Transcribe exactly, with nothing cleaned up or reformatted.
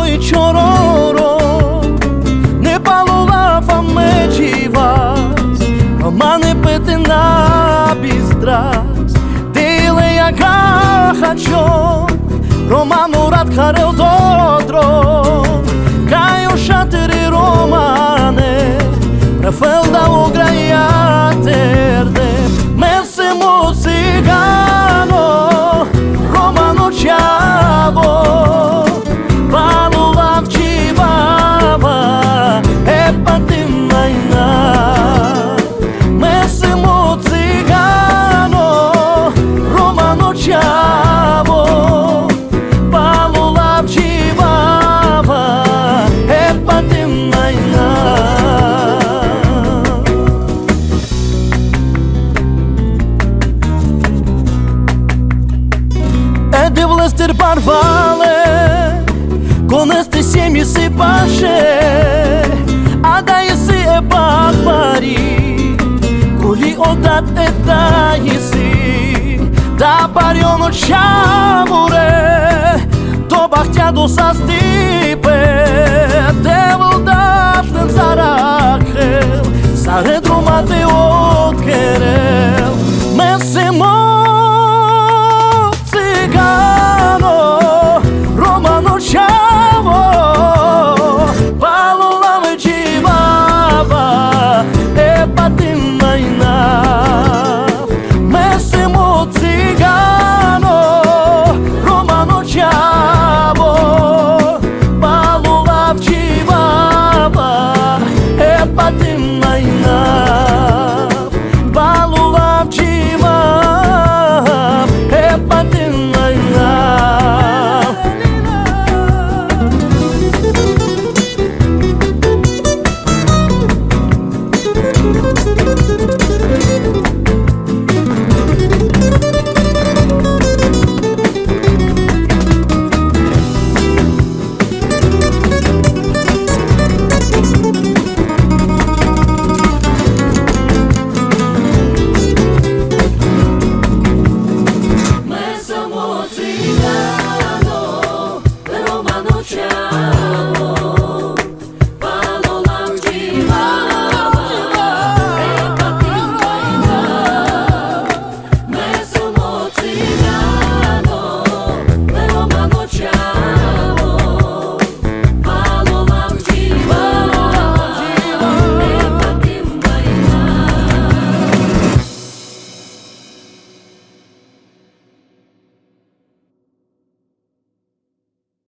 i ciororo ne palula fameci vas Romane petina bistras Dile ya kahacho Romano rad karel dodro Kajo šateri romane Prefelda ograja terde Mesemo cigano Romano čavo Palula včivava Epatima ina Mesemo cigano Romano čavo Palula včivava Epatima ina Ede vlester barvale Конести семьи сипаше А да еси е барбари Коли одат е да еси Да барионо чамуре То бахтя до састипе Девол дафнен зарахел Саре друмате от керел Месемо Ciao.